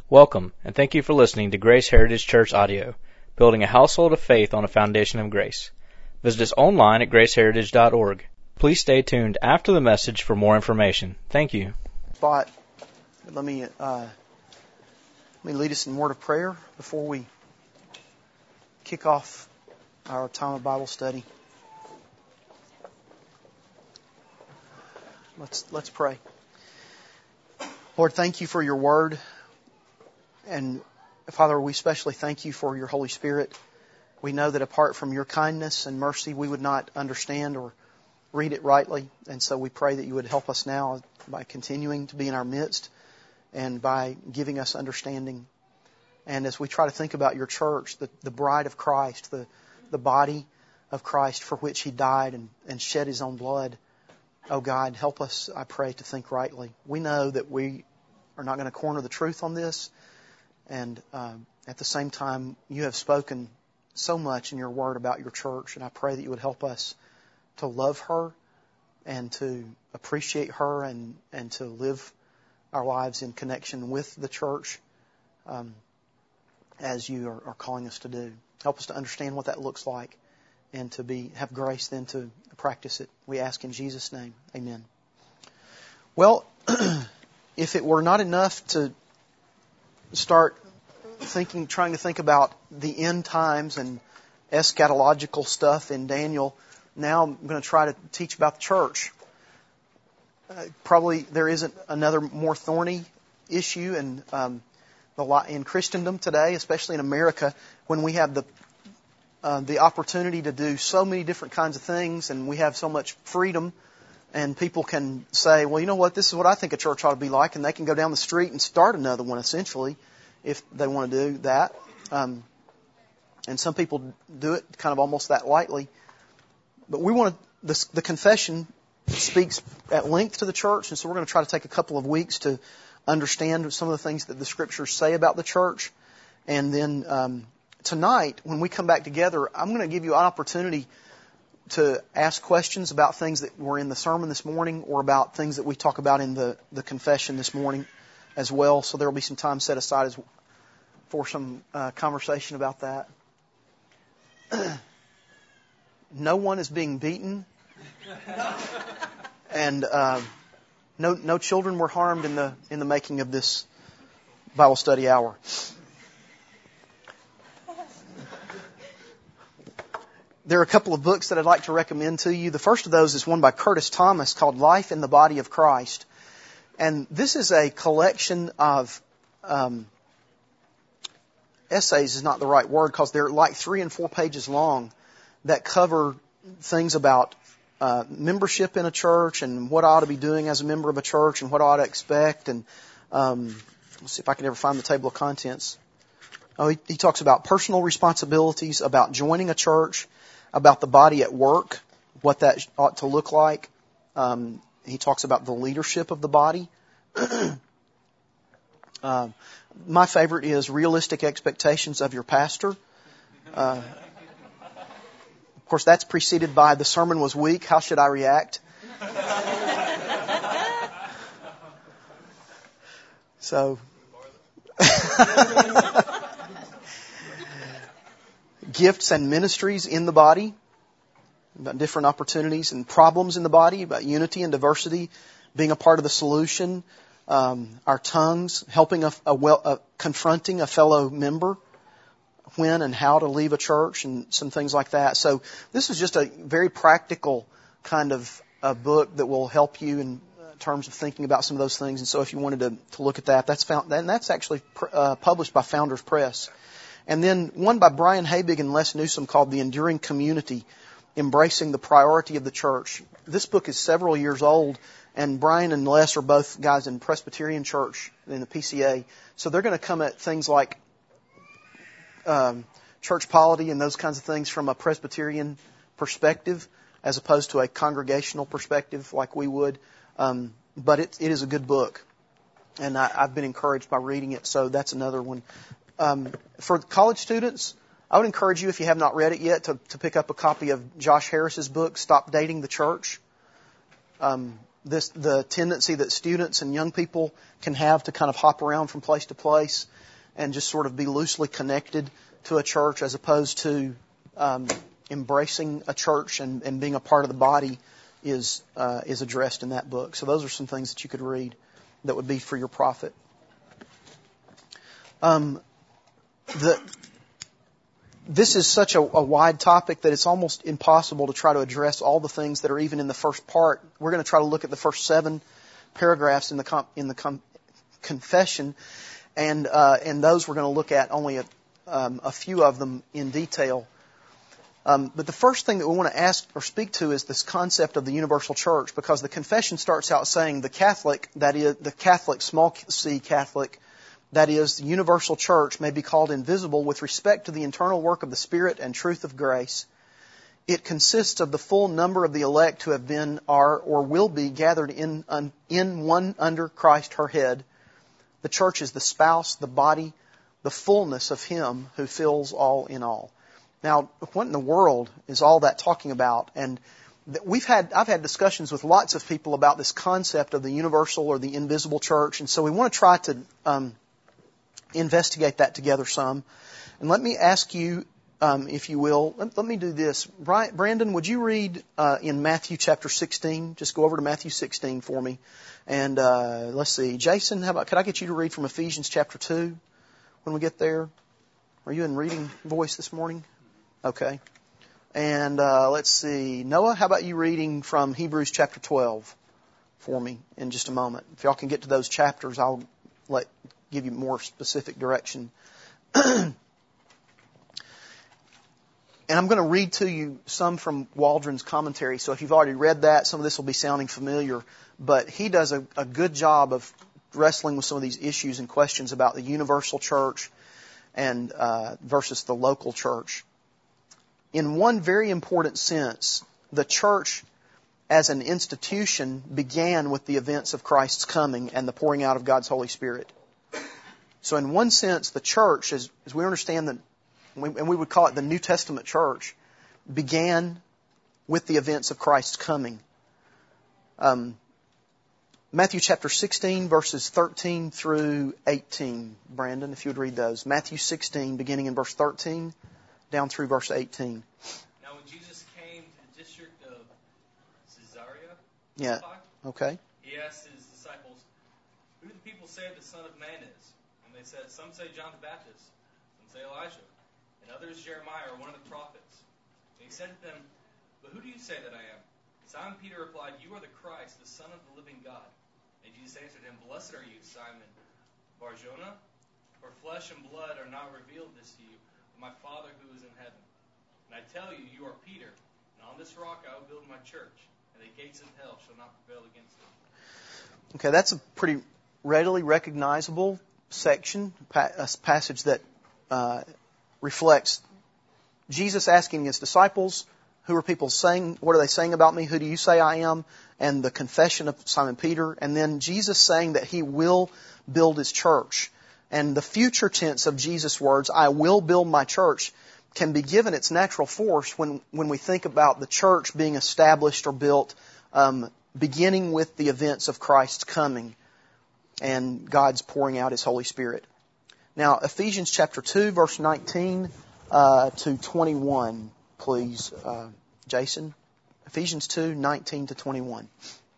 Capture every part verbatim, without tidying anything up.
Welcome, and thank you for listening to Grace Heritage Church Audio, building a household of faith on a foundation of grace. Visit us online at grace heritage dot org. Please stay tuned after the message for more information. Thank you. Spot. Let me uh, let me lead us in a word of prayer before we kick off our time of Bible study. Let's let's pray. Lord, thank you for your word. And Father, we especially thank you for your Holy Spirit. We know that apart from your kindness and mercy, we would not understand or read it rightly. And so we pray that you would help us now by continuing to be in our midst and by giving us understanding. And as we try to think about your church, the, the bride of Christ, the, the body of Christ for which he died and, and shed his own blood, oh God, help us, I pray, to think rightly. We know that we are not going to corner the truth on this. And um, at the same time, you have spoken so much in your word about your church, and I pray that you would help us to love her and to appreciate her and, and to live our lives in connection with the church um, as you are, are calling us to do. Help us to understand what that looks like and to be have grace then to practice it. We ask in Jesus' name. Amen. Well, if it were not enough to start thinking, trying to think about the end times and eschatological stuff in Daniel, now I'm going to try to teach about the church. Uh, probably there isn't another more thorny issue in um, the in Christendom today, especially in America, when we have the uh, the opportunity to do so many different kinds of things, and we have so much freedom. And people can say, well, you know what, this is what I think a church ought to be like. And they can go down the street and start another one, essentially, if they want to do that. Um, and some people do it kind of almost that lightly. But we want to, the, the confession speaks at length to the church. And so we're going to try to take a couple of weeks to understand some of the things that the Scriptures say about the church. And then um, tonight, when we come back together, I'm going to give you an opportunity to ask questions about things that were in the sermon this morning or about things that we talk about in the, the confession this morning as well. So there will be some time set aside as, for some uh, conversation about that. No one is being beaten. And uh, no no children were harmed in the in the making of this Bible study hour. There are a couple of books that I'd like to recommend to you. The first of those is one by Curtis Thomas called Life in the Body of Christ. And this is a collection of um, essays is not the right word because they're like three and four pages long that cover things about uh, membership in a church and what I ought to be doing as a member of a church and what I ought to expect. And um, let's see if I can ever find the table of contents. Oh, he, he talks about personal responsibilities, about joining a church, about the body at work, what that ought to look like. Um, he talks about the leadership of the body. uh, my favorite is Realistic Expectations of Your Pastor. Uh, of course, that's preceded by The Sermon Was Weak. How should I react? So, Gifts and Ministries in the Body, about different opportunities and problems in the body, about unity and diversity, being a part of the solution, um, our tongues, helping a, a well, a, confronting a fellow member, when and how to leave a church, and some things like that. So this is just a very practical kind of a book that will help you in terms of thinking about some of those things. And so if you wanted to, to look at that, that's found, and that's actually uh, published by Founders Press. And then one by Brian Habig and Les Newsom called The Enduring Community, Embracing the Priority of the Church. This book is several years old, and Brian and Les are both guys in Presbyterian Church in the P C A. So they're going to come at things like um, church polity and those kinds of things from a Presbyterian perspective as opposed to a congregational perspective like we would. Um, but it, it is a good book, and I, I've been encouraged by reading it, so that's another one. Um, for college students, I would encourage you, if you have not read it yet, to, to pick up a copy of Josh Harris's book, Stop Dating the Church. Um, this the tendency that students and young people can have to kind of hop around from place to place and just sort of be loosely connected to a church as opposed to um, embracing a church and, and being a part of the body is uh, is addressed in that book. So those are some things that you could read that would be for your profit. Um, the This is such a, a wide topic that it's almost impossible to try to address all the things that are even in the first part. We're going to try to look at the first seven paragraphs in the com, in the com, confession, and uh, and those we're going to look at only a, um, a few of them in detail. Um, but the first thing that we want to ask or speak to is this concept of the universal church, because the confession starts out saying the Catholic, that is the Catholic, small c Catholic, that is, the universal church may be called invisible with respect to the internal work of the Spirit and truth of grace. It consists of the full number of the elect who have been, are, or will be gathered in, in one under Christ her head. The church is the spouse, the body, the fullness of Him who fills all in all. Now, what in the world is all that talking about? And we've had, I've had discussions with lots of people about this concept of the universal or the invisible church, and so we want to try to um, investigate that together some. And let me ask you, um, if you will, let, let me do this. Brian, Brandon, would you read uh, in Matthew chapter sixteen? Just go over to Matthew sixteen for me. And uh, let's see. Jason, how about, could I get you to read from Ephesians chapter two when we get there? Are you in reading voice this morning? Okay. And uh, let's see. Noah, how about you reading from Hebrews chapter twelve for me in just a moment? If y'all can get to those chapters, I'll let give you more specific direction. And I'm going to read to you some from Waldron's commentary. So if you've already read that, some of this will be sounding familiar. But he does a, a good job of wrestling with some of these issues and questions about the universal church and uh, versus the local church. In one very important sense, the church as an institution began with the events of Christ's coming and the pouring out of God's Holy Spirit. So in one sense, the church, as, as we understand that, and we would call it the New Testament church, began with the events of Christ's coming. Um, Matthew chapter sixteen, verses thirteen through eighteen. Brandon, if you would read those. Matthew sixteen, beginning in verse thirteen, down through verse eighteen. Now when Jesus came to the district of Caesarea, Yeah. Okay. He asked his disciples, "Who do the people say the Son of Man is?" And they said, "Some say John the Baptist, some say Elijah, and others Jeremiah or one of the prophets." And he said to them, "But who do you say that I am?" Simon Peter replied, "You are the Christ, the Son of the living God." And Jesus answered him, "Blessed are you, Simon Bar-Jonah, for flesh and blood are not revealed this to you, but my Father who is in heaven. And I tell you, you are Peter, and on this rock I will build my church, and the gates of hell shall not prevail against it." Okay, that's a pretty readily recognizable section, a passage that uh, reflects Jesus asking His disciples, who are people saying, what are they saying about me? Who do you say I am? And the confession of Simon Peter. And then Jesus saying that He will build His church. And the future tense of Jesus' words, I will build my church, can be given its natural force when, when we think about the church being established or built, um, beginning with the events of Christ's coming and God's pouring out His Holy Spirit. Now, Ephesians chapter two, verse nineteen uh, to twenty-one, please, uh, Jason. Ephesians two, nineteen to twenty-one.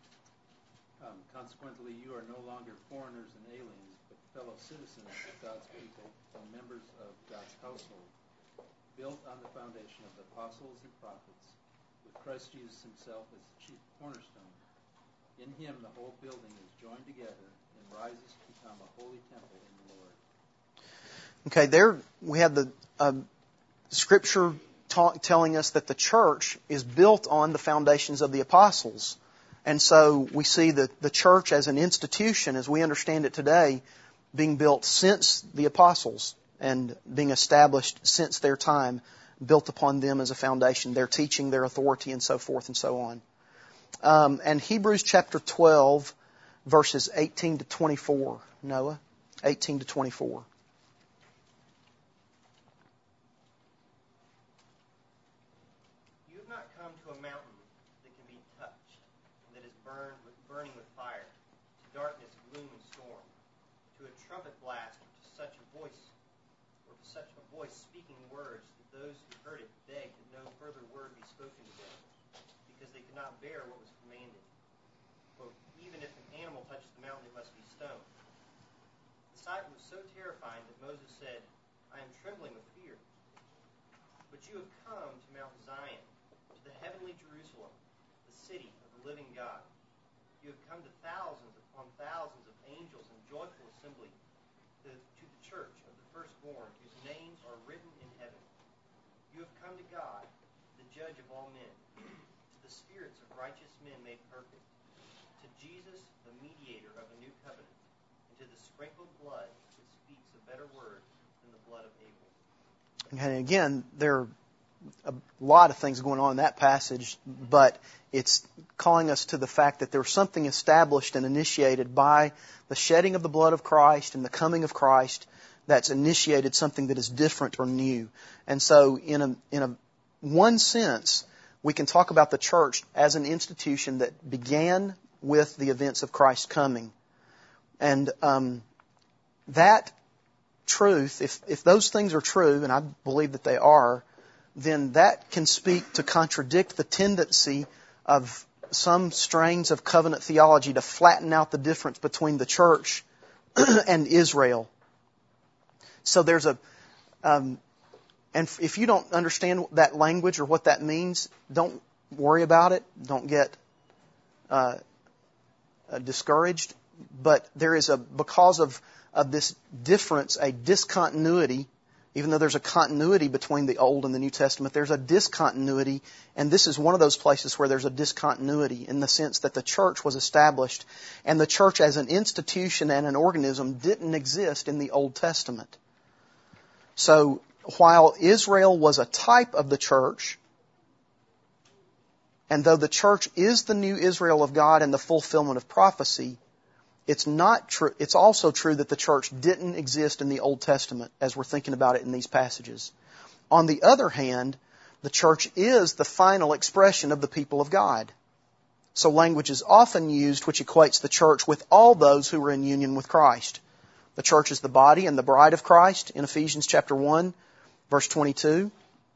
Um, consequently, you are no longer foreigners and aliens, but fellow citizens of God's people and members of God's household, built on the foundation of the apostles and prophets, with Christ Jesus Himself as the chief cornerstone. In Him the whole building is joined together and rises to become a holy temple in the Lord. Okay, there we have the uh, Scripture ta- telling us that the church is built on the foundations of the apostles. And so we see the, the church as an institution, as we understand it today, being built since the apostles and being established since their time, built upon them as a foundation, their teaching, their authority, and so forth and so on. Um, and Hebrews chapter twelve, verses eighteen to twenty-four. Noah, eighteen to twenty-four. You have not come to a mountain that can be touched, that is burned with burning blast, or to such a voice, or to such a voice speaking words that those who heard it begged that no further word be spoken to them, because they could not bear what was commanded. Quote, even if an animal touches the mountain, it must be stoned. The sight was so terrifying that Moses said, I am trembling with fear. But you have come to Mount Zion, to the heavenly Jerusalem, the city of the living God. You have come to thousands upon thousands of angels in joyful assembly, to, to the church of the firstborn, whose names are written in heaven. You have come to God, the judge of all men, to the spirits of righteous men made perfect, to Jesus, the mediator of a new covenant, and to the sprinkled blood that speaks a better word than the blood of Abel. And again, there are a lot of things going on in that passage, but it's calling us to the fact that there's something established and initiated by the shedding of the blood of Christ and the coming of Christ that's initiated something that is different or new. And so in a, in a one sense, we can talk about the church as an institution that began with the events of Christ's coming. And um, that truth, if, if those things are true, and I believe that they are, then that can speak to contradict the tendency of some strains of covenant theology to flatten out the difference between the church and Israel. So there's a, um, and if you don't understand that language or what that means, don't worry about it. Don't get uh, uh, discouraged. But there is a, because of, of this difference, a discontinuity. Even though there's a continuity between the Old and the New Testament, there's a discontinuity, and this is one of those places where there's a discontinuity in the sense that the church was established, and the church as an institution and an organism didn't exist in the Old Testament. So while Israel was a type of the church, and though the church is the new Israel of God and the fulfillment of prophecy, It's not true. It's also true that the church didn't exist in the Old Testament as we're thinking about it in these passages. On the other hand, the church is the final expression of the people of God. So language is often used which equates the church with all those who are in union with Christ. The church is the body and the bride of Christ in Ephesians chapter one, verse twenty-two.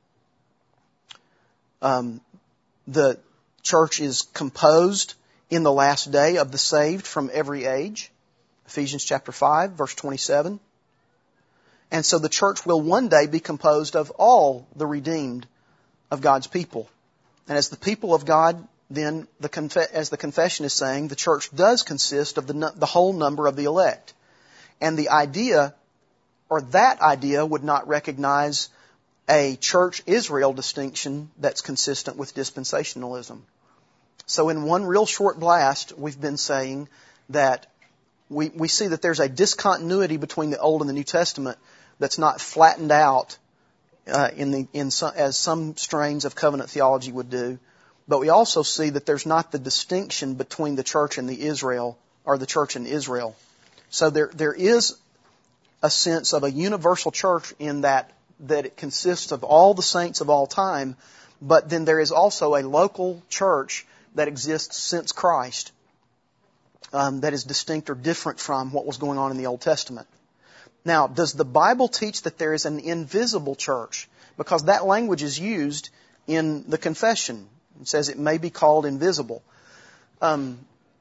Um, the church is composed in the last day of the saved from every age. Ephesians chapter five, verse twenty-seven. And so the church will one day be composed of all the redeemed of God's people. And as the people of God, then, the conf- as the confession is saying, the church does consist of the, the whole number of the elect. And the idea, or that idea, would not recognize a church Israel distinction that's consistent with dispensationalism. So in one real short blast, we've been saying that we, we see that there's a discontinuity between the Old and the New Testament that's not flattened out uh, in the in some, as some strains of covenant theology would do. But we also see that there's not the distinction between the church and the Israel, or the church and Israel. So there there is a sense of a universal church in that that it consists of all the saints of all time, but then there is also a local church that exists since Christ, um, that is distinct or different from what was going on in the Old Testament. Now, does the Bible teach that there is an invisible church? Because that language is used in the confession. It says it may be called invisible. Um,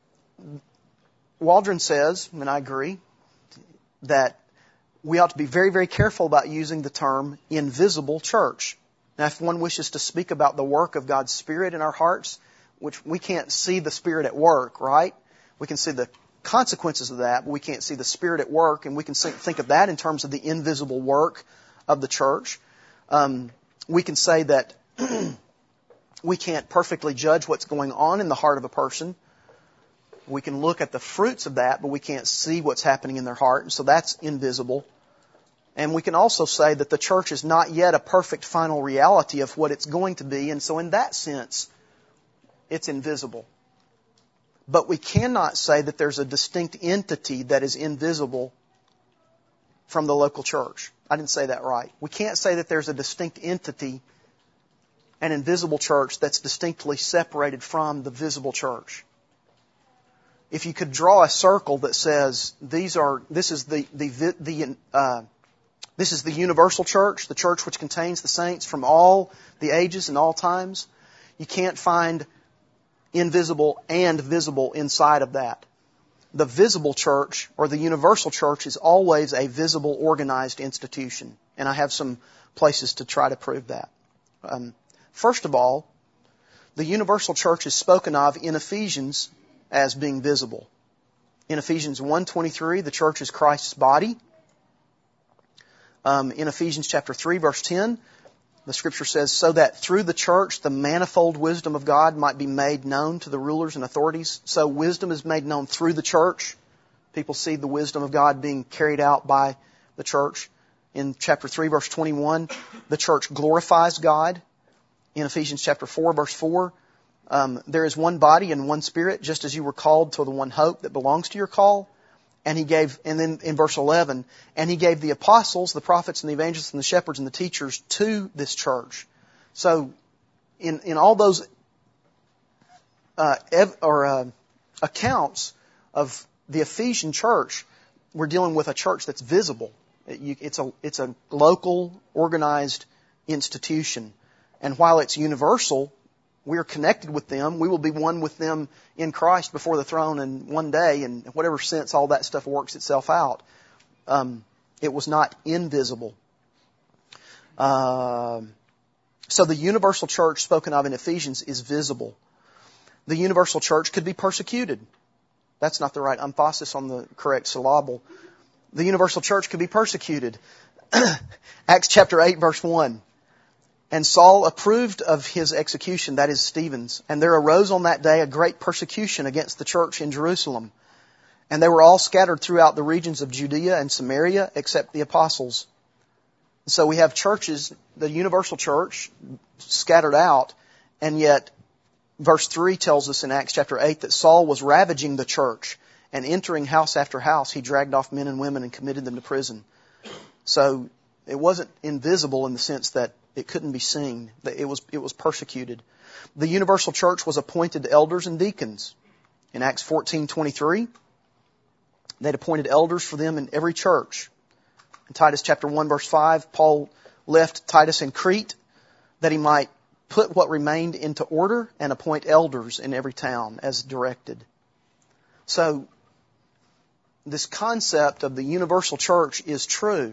Waldron says, and I agree, that we ought to be very, very careful about using the term invisible church. Now, if one wishes to speak about the work of God's Spirit in our hearts, which we can't see the Spirit at work, right? We can see the consequences of that, but we can't see the Spirit at work, and we can think of that in terms of the invisible work of the church. Um, we can say that we can't perfectly judge what's going on in the heart of a person. We can look at the fruits of that, but we can't see what's happening in their heart, and so that's invisible. And we can also say that the church is not yet a perfect final reality of what it's going to be, and so in that sense, it's invisible. But we cannot say that there's a distinct entity that is invisible from the local church. I didn't say that right. We can't say that there's a distinct entity, an invisible church, that's distinctly separated from the visible church. if you could draw a circle that says these are this is the the the uh, this is the universal church, the church which contains the saints from all the ages and all times, you can't find invisible and visible inside of that. The visible church, or the universal church, is always a visible, organized institution. And I have some places to try to prove that. Um, first of all, the universal church is spoken of in Ephesians as being visible. In Ephesians one twenty-three, the church is Christ's body. Um, in Ephesians chapter three, verse ten, the Scripture says, so that through the church the manifold wisdom of God might be made known to the rulers and authorities. So wisdom is made known through the church. People see the wisdom of God being carried out by the church. In chapter three, verse twenty-one, the church glorifies God. In Ephesians chapter four, verse four, um, there is one body and one Spirit, just as you were called to the one hope that belongs to your call. And he gave, and then in verse eleven, and he gave the apostles, the prophets, and the evangelists, and the shepherds, and the teachers to this church. So, in in all those uh, ev- or uh, accounts of the Ephesian church, we're dealing with a church that's visible. It, you, it's a it's a local, organized institution, and while it's universal, we are connected with them. We will be one with them in Christ before the throne in one day, and in whatever sense all that stuff works itself out. Um, it was not invisible. Uh, so the universal church spoken of in Ephesians is visible. The universal church could be persecuted. That's not the right emphasis on the correct syllable. The universal church could be persecuted. Acts chapter eight, verse one. And Saul approved of his execution, that is Stephen's. And there arose on that day a great persecution against the church in Jerusalem. And they were all scattered throughout the regions of Judea and Samaria, except the apostles. So we have churches, the universal church, scattered out. And yet, verse three tells us in Acts chapter eight that Saul was ravaging the church. And entering house after house, he dragged off men and women and committed them to prison. So it wasn't invisible in the sense that it couldn't be seen. It was, it was persecuted. The universal church was appointed elders and deacons. In Acts fourteen twenty-three, they'd appointed elders for them in every church. In Titus chapter one, verse five, Paul left Titus in Crete that he might put what remained into order and appoint elders in every town as directed. So, this concept of the universal church is true.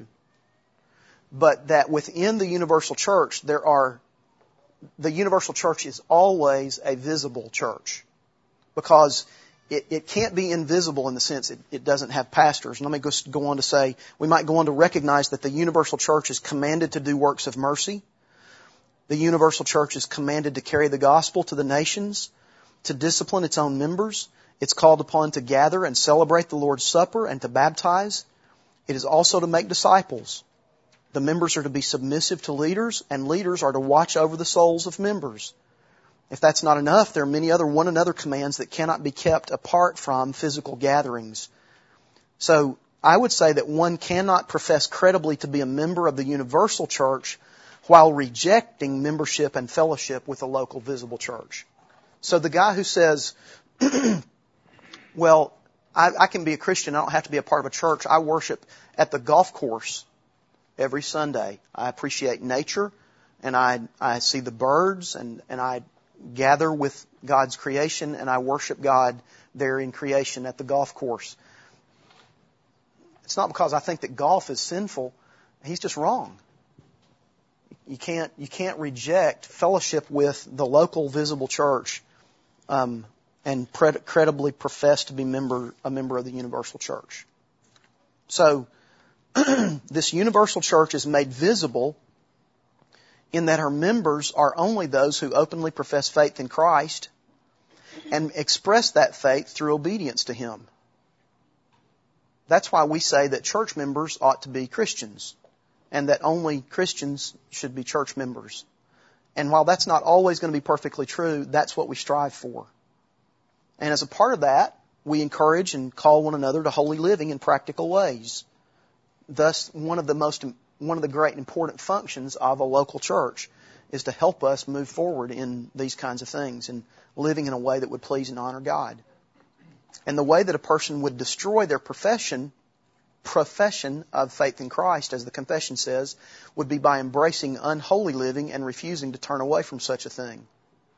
But that within the universal church, there are, the universal church is always a visible church. Because it, it can't be invisible in the sense it, it doesn't have pastors. Let me go, go on to say, we might go on to recognize that the universal church is commanded to do works of mercy. The universal church is commanded to carry the gospel to the nations, to discipline its own members. It's called upon to gather and celebrate the Lord's Supper and to baptize. It is also to make disciples. The members are to be submissive to leaders, and leaders are to watch over the souls of members. If that's not enough, there are many other one another commands that cannot be kept apart from physical gatherings. So I would say that one cannot profess credibly to be a member of the universal church while rejecting membership and fellowship with a local visible church. So the guy who says, well, I, I can be a Christian, I don't have to be a part of a church, I worship at the golf course every Sunday. I appreciate nature, and I I see the birds, and, and I gather with God's creation, and I worship God there in creation at the golf course. It's not because I think that golf is sinful. He's just wrong. You can't you can't reject fellowship with the local visible church um, and pre- credibly profess to be member a member of the universal church. So, this universal church is made visible in that her members are only those who openly profess faith in Christ and express that faith through obedience to Him. That's why we say that church members ought to be Christians and that only Christians should be church members. And while that's not always going to be perfectly true, that's what we strive for. And as a part of that, we encourage and call one another to holy living in practical ways. Thus, one of the most, one of the great important functions of a local church is to help us move forward in these kinds of things and living in a way that would please and honor God. And the way that a person would destroy their profession, profession of faith in Christ, as the confession says, would be by embracing unholy living and refusing to turn away from such a thing.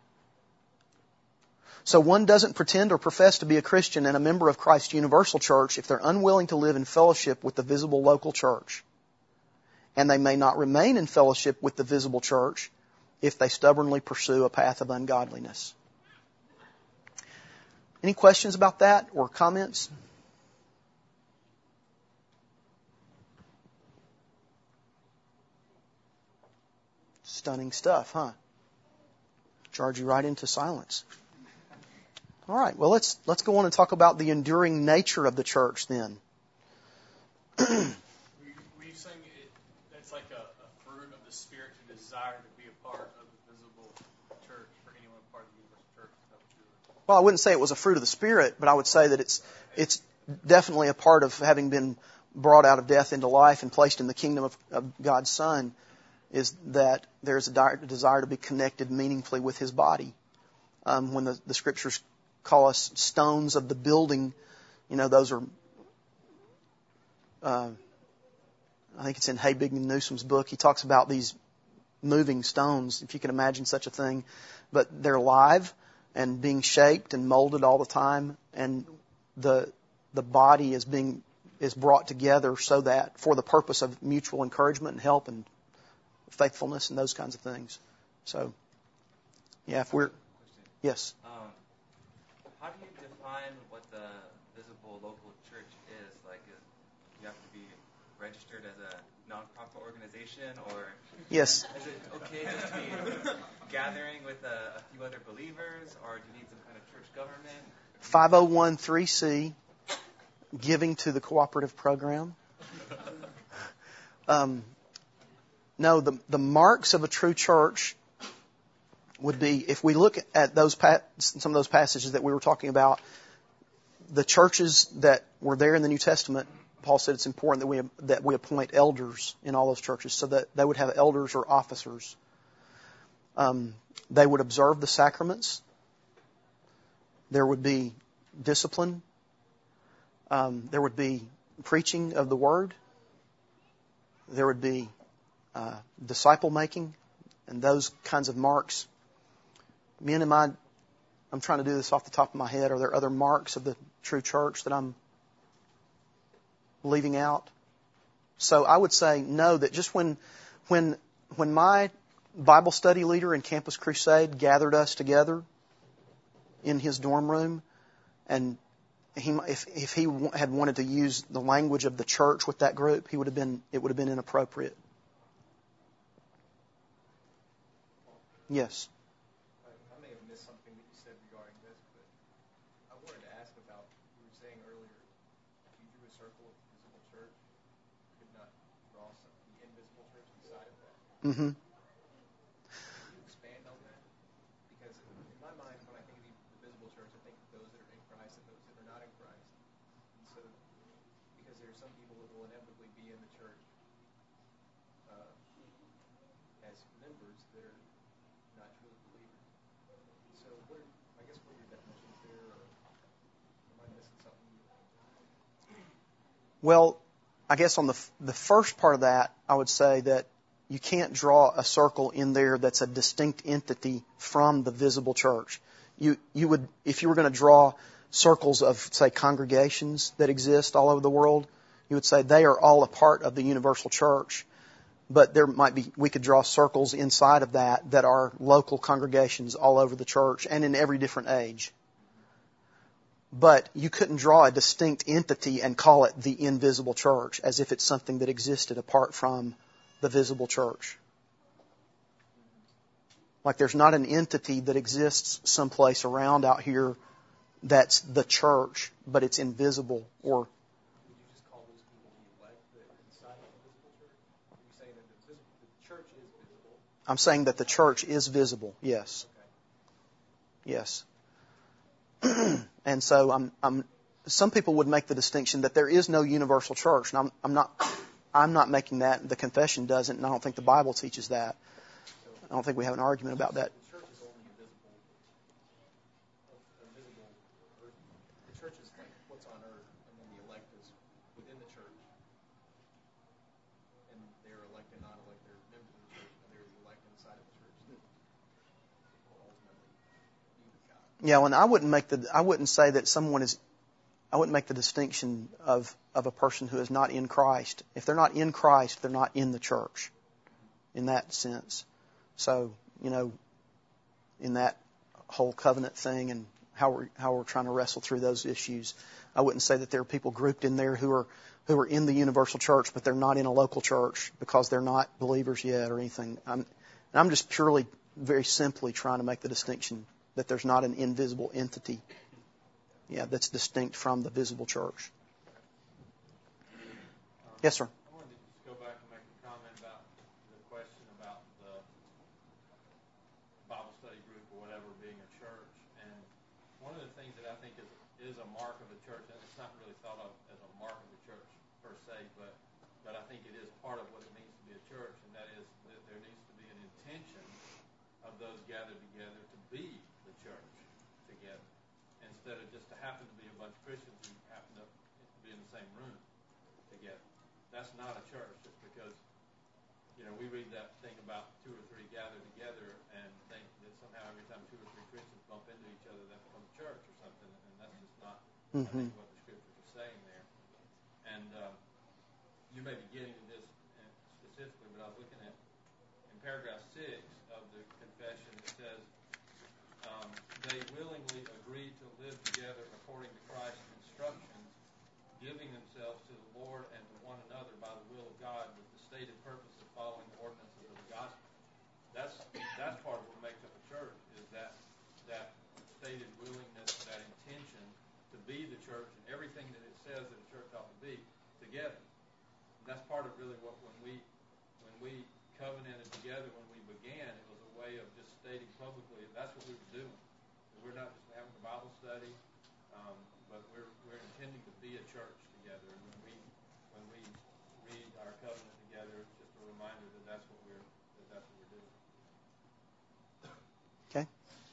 So one doesn't pretend or profess to be a Christian and a member of Christ's universal church if they're unwilling to live in fellowship with the visible local church. And they may not remain in fellowship with the visible church if they stubbornly pursue a path of ungodliness. Any questions about that or comments? Stunning stuff, huh? Charge you right into silence. All right, well, let's let's go on and talk about the enduring nature of the church then. were, you, were you saying it, that's like a, a fruit of the Spirit to desire to be a part of the visible church for anyone part of the universal church? Well, I wouldn't say it was a fruit of the Spirit, but I would say that it's it's definitely a part of having been brought out of death into life and placed in the kingdom of, of God's Son, is that there's a dire, desire to be connected meaningfully with His body. Um, when the, the Scriptures call us stones of the building, you know, those are, uh, I think it's in Haybig and Newsom's book. He talks about these moving stones, if you can imagine such a thing, but they're live and being shaped and molded all the time, and the the body is being is brought together so that for the purpose of mutual encouragement and help and faithfulness and those kinds of things. So, yeah, if we're yes. Um, how do you define what the visible local church is? Like, is, you have to be registered as a nonprofit organization, or yes, is it okay to be gathering with a, a few other believers, or do you need some kind of church government? five oh one three C, giving to the cooperative program. Um, no, the the marks of a true church would be, if we look at those pa- some of those passages that we were talking about, the churches that were there in the New Testament, Paul said it's important that we that we appoint elders in all those churches, so that they would have elders or officers. Um, they would observe the sacraments. There would be discipline. Um, there would be preaching of the word. There would be uh, disciple making, and those kinds of marks. Men, am I? I'm trying to do this off the top of my head. Are there other marks of the true church that I'm leaving out? So I would say no. That just when, when, when my Bible study leader in Campus Crusade gathered us together in his dorm room, and he, if if he had wanted to use the language of the church with that group, he would have been it would have been inappropriate. Yes. I may have missed something that you said regarding this, but I wanted to ask about, you were saying earlier, if you drew a circle of the visible church, you could not draw some, the invisible church inside of that. Mm-hmm. Can you expand on that? Because in my mind, when I think of the visible church, I think of those that are in Christ and those that are not in Christ. And so, because there are some people that will inevitably be in the church uh, as members that are not truly believers. So, what are, I guess, what are your definitions there, or am I missing something? Well, I guess on the the first part of that, I would say that you can't draw a circle in there that's a distinct entity from the visible church. You you would, if you were going to draw circles of, say, congregations that exist all over the world, you would say they are all a part of the universal church. But there might be, we could draw circles inside of that that are local congregations all over the church and in every different age. But you couldn't draw a distinct entity and call it the invisible church as if it's something that existed apart from the visible church. Like there's not an entity that exists someplace around out here that's the church, but it's invisible. Or Would you just call those people the elect that are inside of the visible church? Are you saying that the, visible, the church is visible? I'm saying that the church is visible, yes. Okay. Yes. And so I'm, I'm, some people would make the distinction that there is no universal church. And I'm, I'm not, I'm not making that. The confession doesn't, and I don't think the Bible teaches that. I don't think we have an argument about that. The church is only a visible, a visible, the church is outside of the church that people ultimately be with God. Yeah, and I wouldn't make the I wouldn't say that someone is I wouldn't make the distinction of, of a person who is not in Christ. If they're not in Christ, they're not in the church in that sense. So, you know, in that whole covenant thing and how we're how we're trying to wrestle through those issues, I wouldn't say that there are people grouped in there who are who are in the universal church, but they're not in a local church because they're not believers yet or anything. I'm I'm just purely, very simply trying to make the distinction that there's not an invisible entity, yeah, that's distinct from the visible church. Yes, sir. I wanted to just go back and make a comment about the question about the Bible study group or whatever being a church. And one of the things that I think is is a mark of a church, and it's not really thought of as a mark of a church per se, but but I think it is part of what it means to be a church, and that is that there needs to be an intention of those gathered together to be the church together, instead of just to happen to be a bunch of Christians who happen to be in the same room together. That's not a church, just because, you know, we read that thing about two or three gathered together and think that somehow every time two or three Christians bump into each other, that becomes a church or something, and that's just not, mm-hmm. I think, what the Scriptures are saying there. And um, you may be getting to this specifically, but I was looking at, in paragraph six of the confession, it says, um, they willingly agreed to live together according to Christ's instructions, giving themselves to the Lord and to one another by the will of God, with the stated purpose of following the ordinances of the gospel. That's that's part of what makes up a church, is that that stated willingness, that intention to be the church and everything that it says that a church ought to be together. And that's part of really what when we when we covenanted together when we began, it was a way of just stating publicly that's what we were doing. We're not just having a Bible study. Um, But we're we're intending to be a church together, and when we when we read our covenant together, it's just a reminder that that's what we're that that's what we're doing. Okay.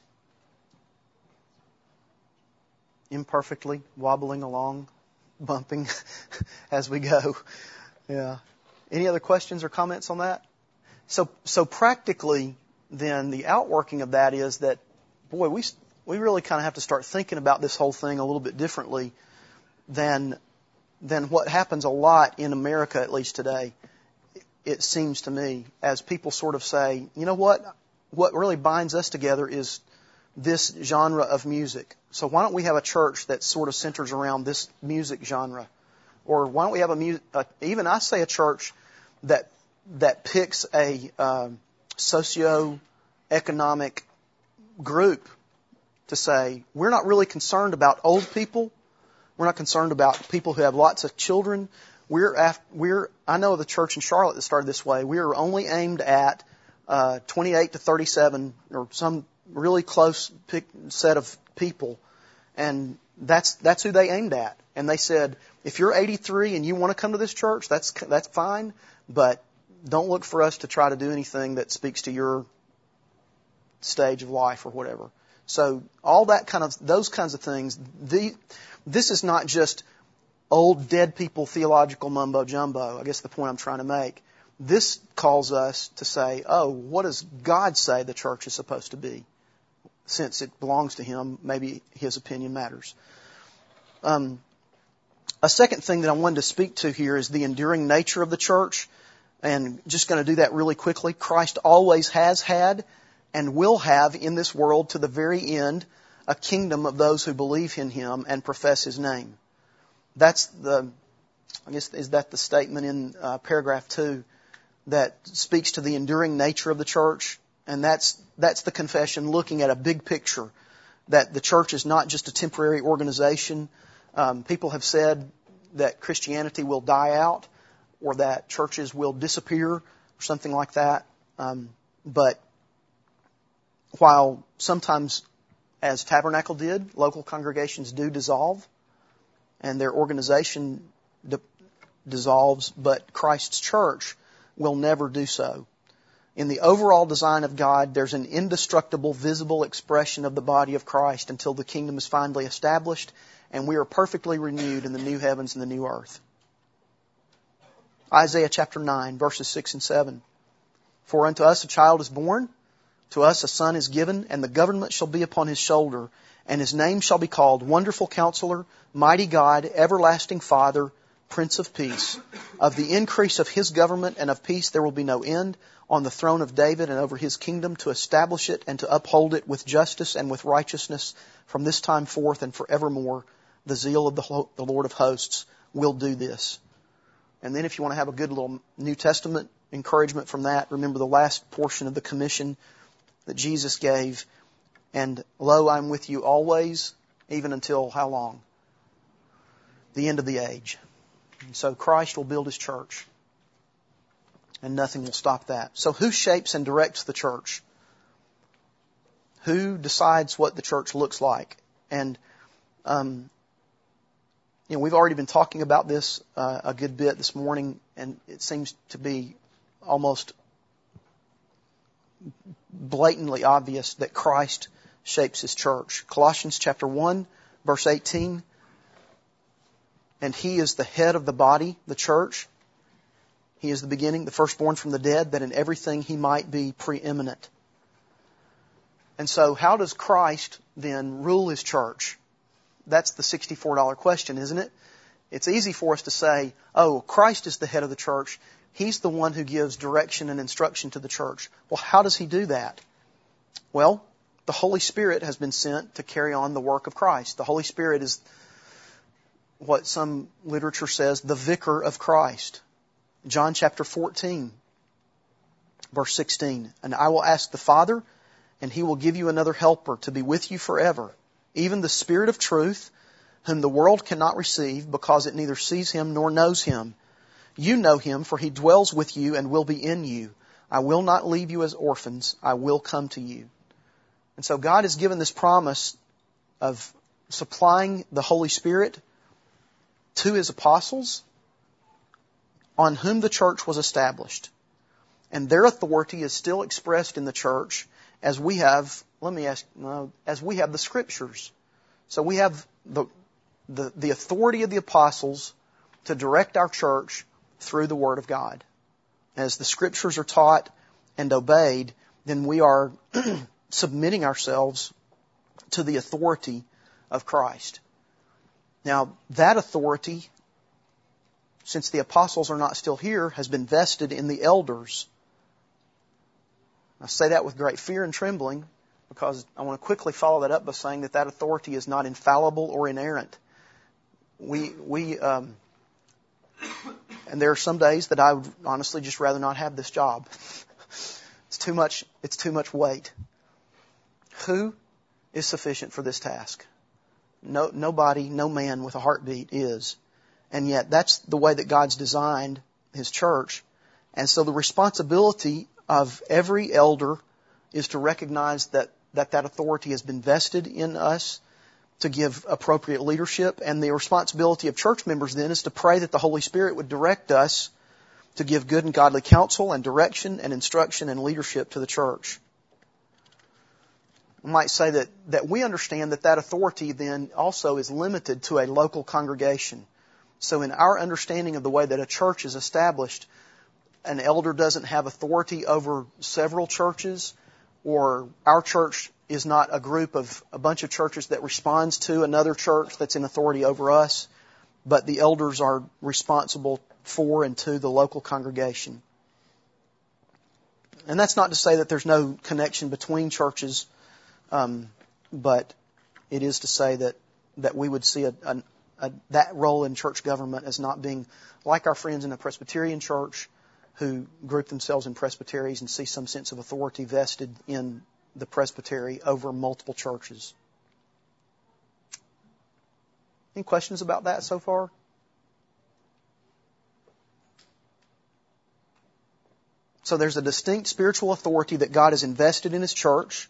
Imperfectly wobbling along, bumping as we go. Yeah. Any other questions or comments on that? So so practically, then the outworking of that is that, boy, we. We really kind of have to start thinking about this whole thing a little bit differently than than what happens a lot in America, at least today, it seems to me, as people sort of say, you know what, what really binds us together is this genre of music. So why don't we have a church that sort of centers around this music genre? Or why don't we have a music, uh, even I say a church that that picks a um, socio-economic group to say, we're not really concerned about old people. We're not concerned about people who have lots of children. We're, after, we're I know of the church in Charlotte that started this way. We are only aimed at uh, twenty-eight to thirty-seven, or some really close pick, set of people. And that's that's who they aimed at. And they said, if you're eighty-three and you want to come to this church, that's that's fine. But don't look for us to try to do anything that speaks to your stage of life or whatever. So all that kind of, those kinds of things, the, this is not just old dead people theological mumbo jumbo. I guess the point I'm trying to make. This calls us to say, oh, what does God say the church is supposed to be? Since it belongs to Him, maybe His opinion matters. Um, a second thing that I wanted to speak to here is the enduring nature of the church. And just going to do that really quickly. Christ always has had and will have in this world to the very end a kingdom of those who believe in Him and profess His name. That's the, I guess, is that the statement in uh, paragraph two that speaks to the enduring nature of the church? And that's that's the confession looking at a big picture, that the church is not just a temporary organization. Um, people have said that Christianity will die out or that churches will disappear or something like that. Um, but while sometimes, as Tabernacle did, local congregations do dissolve and their organization di- dissolves, but Christ's church will never do so. In the overall design of God, there's an indestructible, visible expression of the body of Christ until the kingdom is finally established and we are perfectly renewed in the new heavens and the new earth. Isaiah chapter nine, verses six and seven. For unto us a child is born, to us a son is given, and the government shall be upon his shoulder, and his name shall be called Wonderful Counselor, Mighty God, Everlasting Father, Prince of Peace. Of the increase of his government and of peace there will be no end, on the throne of David and over his kingdom, to establish it and to uphold it with justice and with righteousness from this time forth and forevermore. The zeal of the, the Lord of hosts will do this. And then if you want to have a good little New Testament encouragement from that, remember the last portion of the commission that Jesus gave. And lo, I'm with you always, even until how long? The end of the age. And so Christ will build His church. And nothing will stop that. So who shapes and directs the church? Who decides what the church looks like? And, um, you know, we've already been talking about this uh, a good bit this morning, and it seems to be almost blatantly obvious that Christ shapes His church. Colossians chapter one, verse eighteen. And He is the head of the body, the church. He is the beginning, the firstborn from the dead, that in everything He might be preeminent. And so how does Christ then rule His church? That's the sixty-four dollar question, isn't it? It's easy for us to say, oh, Christ is the head of the church. He's the one who gives direction and instruction to the church. Well, how does He do that? Well, the Holy Spirit has been sent to carry on the work of Christ. The Holy Spirit is what some literature says, the vicar of Christ. John chapter fourteen, verse sixteen. And I will ask the Father, and He will give you another helper to be with you forever, even the Spirit of truth, whom the world cannot receive, because it neither sees Him nor knows Him. You know Him, for He dwells with you and will be in you. I will not leave you as orphans. I will come to you. And so God has given this promise of supplying the Holy Spirit to His apostles, on whom the church was established. And their authority is still expressed in the church as we have, let me ask, no, as we have the Scriptures. So we have the, the, the authority of the apostles to direct our church through the Word of God. As the Scriptures are taught and obeyed, then we are submitting ourselves to the authority of Christ. Now, that authority, since the apostles are not still here, has been vested in the elders. I say that with great fear and trembling, because I want to quickly follow that up by saying that that authority is not infallible or inerrant. We, we, um, and there are some days that I would honestly just rather not have this job. It's too much, it's too much weight. Who is sufficient for this task? No, nobody, no man with a heartbeat is. And yet that's the way that God's designed His church. And so the responsibility of every elder is to recognize that that, that authority has been vested in us to give appropriate leadership. And the responsibility of church members then is to pray that the Holy Spirit would direct us to give good and godly counsel and direction and instruction and leadership to the church. I might say that, that we understand that that authority then also is limited to a local congregation. So in our understanding of the way that a church is established, an elder doesn't have authority over several churches, or our church is not a group of a bunch of churches that responds to another church that's in authority over us, but the elders are responsible for and to the local congregation. And that's not to say that there's no connection between churches, um, but it is to say that, that we would see a, a, a, that role in church government as not being like our friends in the Presbyterian church who group themselves in presbyteries and see some sense of authority vested in the presbytery over multiple churches. Any questions about that so far? So there's a distinct spiritual authority that God has invested in His church.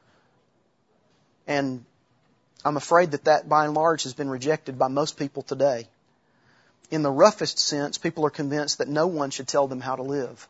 And I'm afraid that that by and large has been rejected by most people today. In the roughest sense, people are convinced that no one should tell them how to live.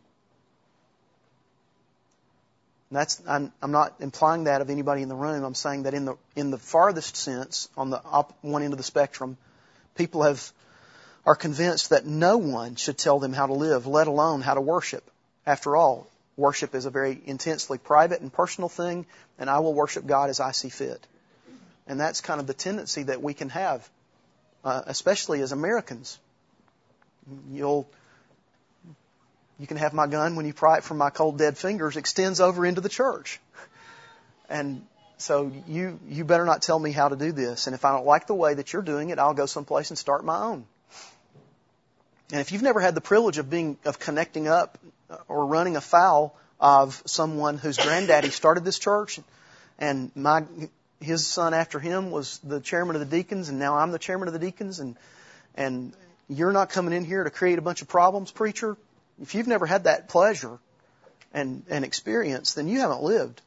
That's, I'm, I'm not implying that of anybody in the room. I'm saying that in the in the farthest sense, on the op, one end of the spectrum, people have are convinced that no one should tell them how to live, let alone how to worship. After all, worship is a very intensely private and personal thing, and I will worship God as I see fit. And that's kind of the tendency that we can have, uh, especially as Americans. You'll, you can have my gun when you pry it from my cold dead fingers extends over into the church. And so you, you better not tell me how to do this. And if I don't like the way that you're doing it, I'll go someplace and start my own. And if you've never had the privilege of being, of connecting up or running afoul of someone whose granddaddy started this church, and my, his son after him was the chairman of the deacons, and now I'm the chairman of the deacons, and, and you're not coming in here to create a bunch of problems, preacher. If you've never had that pleasure and, and experience, then you haven't lived.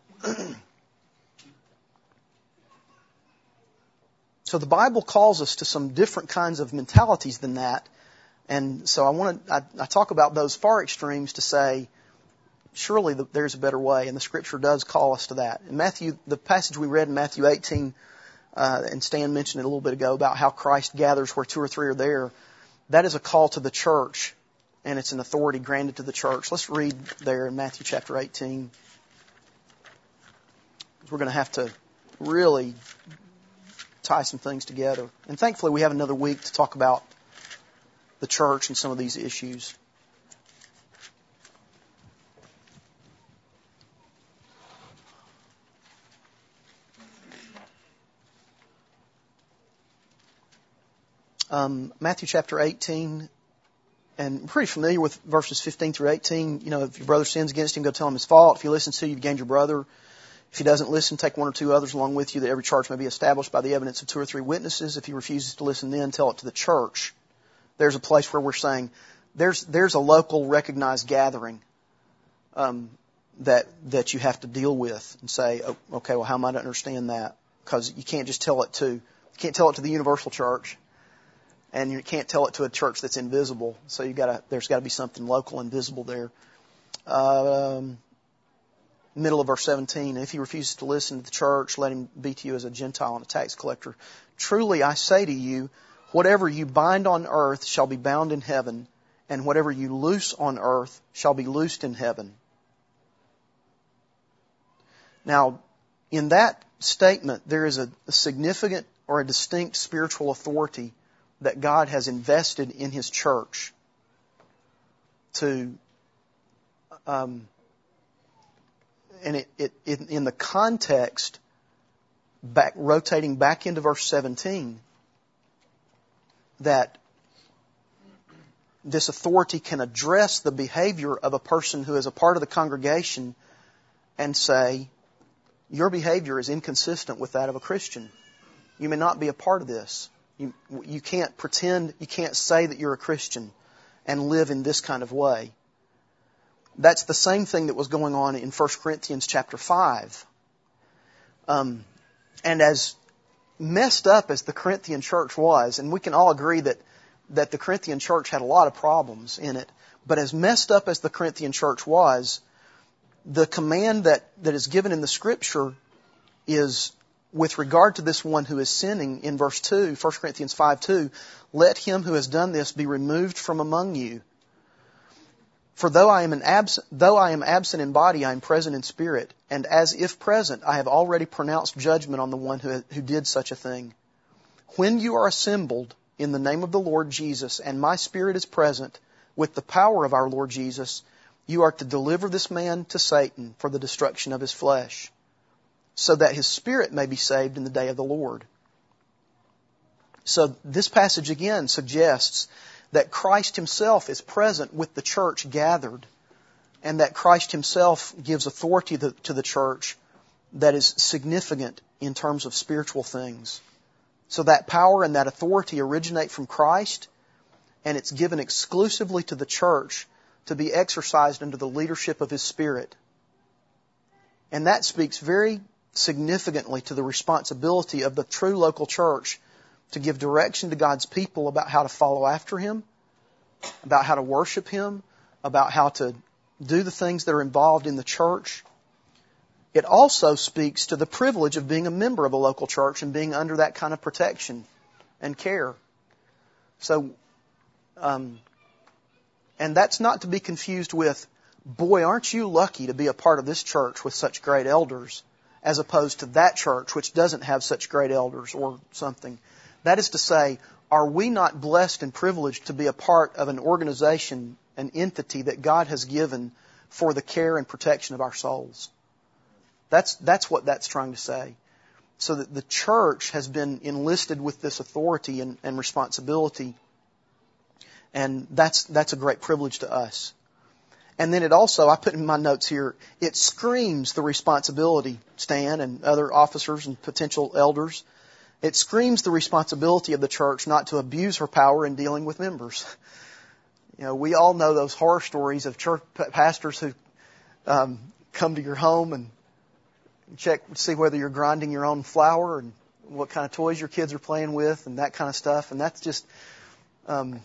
So the Bible calls us to some different kinds of mentalities than that. And so I want to, I, I talk about those far extremes to say, surely the, there's a better way, and the Scripture does call us to that. In Matthew, the passage we read in Matthew eighteen, uh, and Stan mentioned it a little bit ago about how Christ gathers where two or three are there, that is a call to the church, and it's an authority granted to the church. Let's read there in Matthew chapter eighteen. We're going to have to really tie some things together. And thankfully we have another week to talk about the church and some of these issues. Um, Matthew chapter eighteen, and I'm pretty familiar with verses fifteen through eighteen. You know, if your brother sins against him, go tell him his fault. If he listens to you, you've gained your brother. If he doesn't listen, take one or two others along with you, that every charge may be established by the evidence of two or three witnesses. If he refuses to listen, then tell it to the church. There's a place where we're saying there's there's a local recognized gathering um, that that you have to deal with and say, oh, okay, well, how am I to understand that? Because you can't just tell it to you can't tell it to the universal church, and you can't tell it to a church that's invisible. So you got to there's got to be something local and visible there. Um, middle of verse seventeen, if he refuses to listen to the church, let him be to you as a Gentile and a tax collector. Truly I say to you, whatever you bind on earth shall be bound in heaven, and whatever you loose on earth shall be loosed in heaven. Now, in that statement, there is a, a significant or a distinct spiritual authority that God has invested in His church to, um, and it, it, it in the context, back rotating back into verse seventeen, that this authority can address the behavior of a person who is a part of the congregation and say, your behavior is inconsistent with that of a Christian. You may not be a part of this. You, you can't pretend, you can't say that you're a Christian and live in this kind of way. That's the same thing that was going on in First Corinthians chapter five. Um, and as messed up as the Corinthian church was, and we can all agree that, that the Corinthian church had a lot of problems in it, but as messed up as the Corinthian church was, the command that, that is given in the Scripture is with regard to this one who is sinning in verse two, First Corinthians five two, let him who has done this be removed from among you. For though I am an absent, though I am absent in body, I am present in spirit, and as if present, I have already pronounced judgment on the one who, who did such a thing. When you are assembled in the name of the Lord Jesus, and my spirit is present with the power of our Lord Jesus, you are to deliver this man to Satan for the destruction of his flesh, so that his spirit may be saved in the day of the Lord. So this passage again suggests that Christ Himself is present with the church gathered, and that Christ Himself gives authority to the church that is significant in terms of spiritual things. So that power and that authority originate from Christ, and it's given exclusively to the church to be exercised under the leadership of His Spirit. And that speaks very significantly to the responsibility of the true local church to give direction to God's people about how to follow after Him, about how to worship Him, about how to do the things that are involved in the church. It also speaks to the privilege of being a member of a local church and being under that kind of protection and care. So, um, and that's not to be confused with boy, aren't you lucky to be a part of this church with such great elders, as opposed to that church which doesn't have such great elders or something. That is to say, are we not blessed and privileged to be a part of an organization, an entity that God has given for the care and protection of our souls? That's, that's what that's trying to say. So that the church has been enlisted with this authority and, and responsibility, and that's, that's a great privilege to us. And then it also, I put in my notes here, it screams the responsibility, Stan and other officers and potential elders. It screams the responsibility of the church not to abuse her power in dealing with members. You know, we all know those horror stories of church pastors who um, come to your home and check, see whether you're grinding your own flour and what kind of toys your kids are playing with and that kind of stuff. And that's just, um,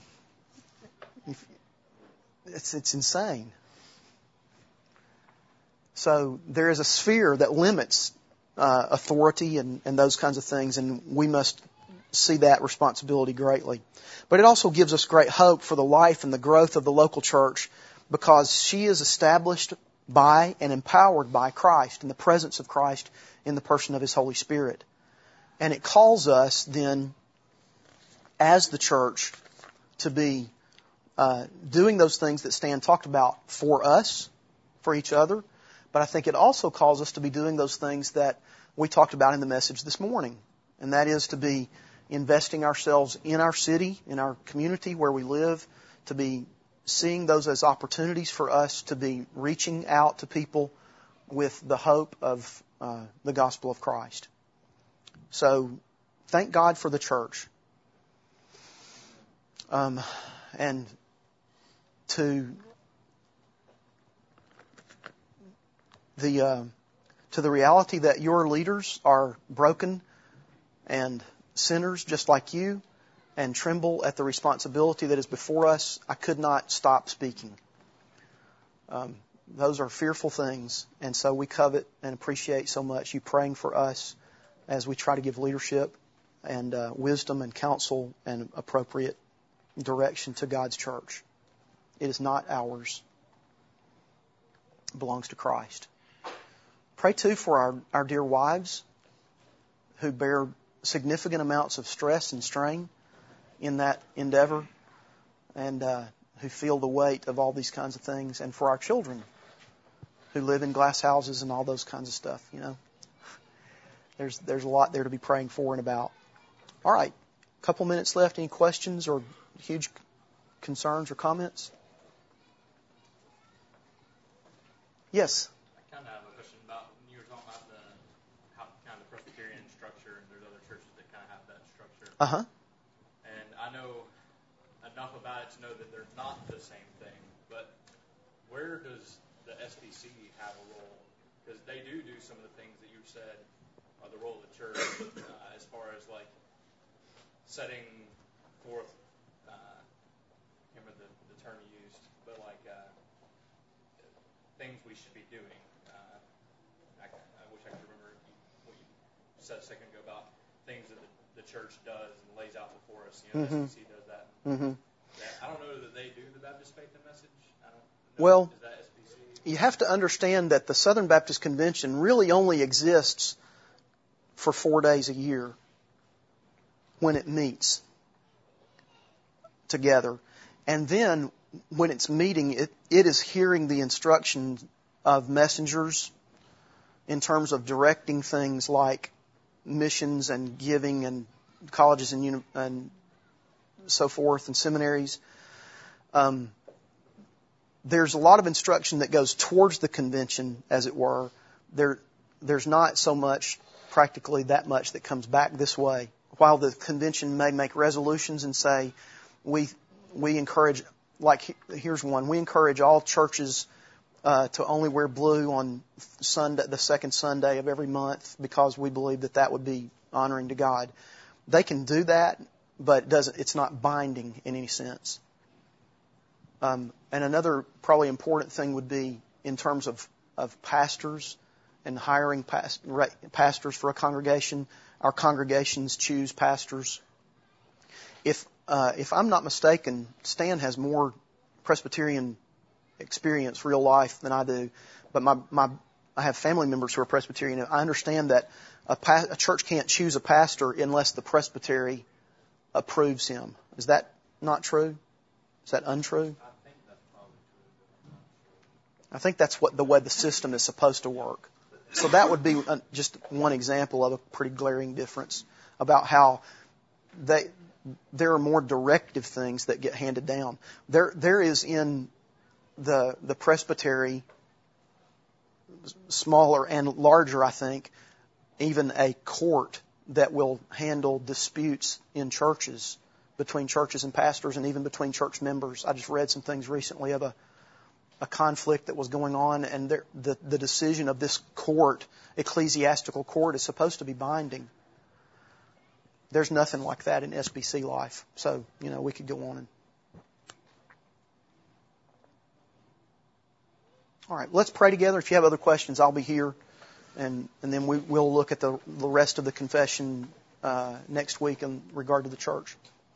it's, it's insane. So there is a sphere that limits uh, authority and, and those kinds of things, and we must see that responsibility greatly. But it also gives us great hope for the life and the growth of the local church, because she is established by and empowered by Christ, in the presence of Christ in the person of His Holy Spirit. And it calls us then, as the church, to be uh, doing those things that Stan talked about for us, for each other. But I think it also calls us to be doing those things that we talked about in the message this morning. And that is to be investing ourselves in our city, in our community where we live, to be seeing those as opportunities for us to be reaching out to people with the hope of uh, the gospel of Christ. So thank God for the church. Um, and to the uh, to the reality that your leaders are broken and sinners just like you, and tremble at the responsibility that is before us, I could not stop speaking. Um, those are fearful things, and so we covet and appreciate so much you praying for us as we try to give leadership and uh, wisdom and counsel and appropriate direction to God's church. It is not ours. It belongs to Christ. Pray too for our, our dear wives who bear significant amounts of stress and strain in that endeavor, and uh, who feel the weight of all these kinds of things, and for our children who live in glass houses and all those kinds of stuff. You know, there's there's a lot there to be praying for and about. All right, a couple minutes left. Any questions or huge concerns or comments? Yes. I kind of have a question about when you were talking about the how kind of the Presbyterian structure, and there's other churches that kind of have that structure. Uh huh. And I know enough about it to know that they're not the same thing. But where does the S B C have a role? Because they do do some of the things that you said are the role of the church, uh, as far as like setting forth. Uh, I can't remember the, the term you used, but like uh, things we should be doing. Uh, I, I wish I could remember what you said a second ago about things that the, the church does and lays out before us. You know, mm-hmm. S B C does that. Mm-hmm. that. I don't know that they do the Baptist Faith and Message. I don't know. Well, is that S B C? You have to understand that the Southern Baptist Convention really only exists for four days a year when it meets together. And then when it's meeting, it, it is hearing the instructions of messengers in terms of directing things like missions and giving and colleges and, uni- and so forth and seminaries. Um, there's a lot of instruction that goes towards the convention, as it were. There, there's not so much, practically that much, that comes back this way. While the convention may make resolutions and say, we we encourage, like here's one, we encourage all churches uh, to only wear blue on Sunday, the second Sunday of every month, because we believe that that would be honoring to God. They can do that, but it doesn't. It's not binding in any sense. Um, and another probably important thing would be in terms of, of pastors and hiring past, pastors for a congregation. Our congregations choose pastors. If uh, if I'm not mistaken, Stan has more Presbyterian experience real life than I do. But my, my, I have family members who are Presbyterian, and I understand that a, pa- a church can't choose a pastor unless the presbytery approves him. Is that not true? Is that untrue? I think that's what the way the system is supposed to work. So that would be just one example of a pretty glaring difference about how they, there are more directive things that get handed down. There, there is in the the presbytery, smaller and larger, I think, even a court that will handle disputes in churches, between churches and pastors, and even between church members. I just read some things recently of a a conflict that was going on, and there, the, the decision of this court, ecclesiastical court, is supposed to be binding. There's nothing like that in S B C life. So, you know, we could go on. And... All right, let's pray together. If you have other questions, I'll be here, and, and then we, we'll look at the, the rest of the confession uh, next week in regard to the church.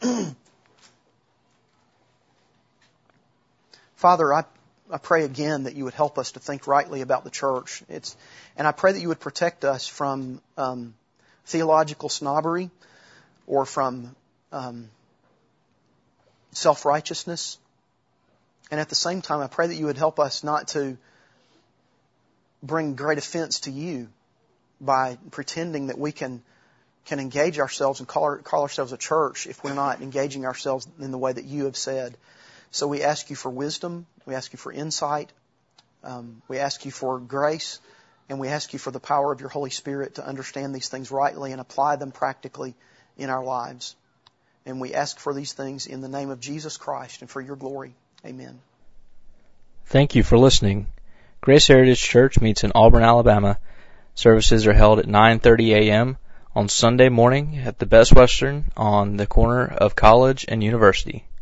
Father, I I pray again that you would help us to think rightly about the church. It's, and I pray that you would protect us from um, theological snobbery or from um, self-righteousness. And at the same time, I pray that you would help us not to bring great offense to you by pretending that we can can engage ourselves and call, our, call ourselves a church if we're not engaging ourselves in the way that you have said. So we ask you for wisdom, we ask you for insight, um, we ask you for grace, and we ask you for the power of your Holy Spirit to understand these things rightly and apply them practically in our lives. And we ask for these things in the name of Jesus Christ and for your glory. Amen. Thank you for listening. Grace Heritage Church meets in Auburn, Alabama. Services are held at nine thirty a.m. on Sunday morning at the Best Western on the corner of College and University.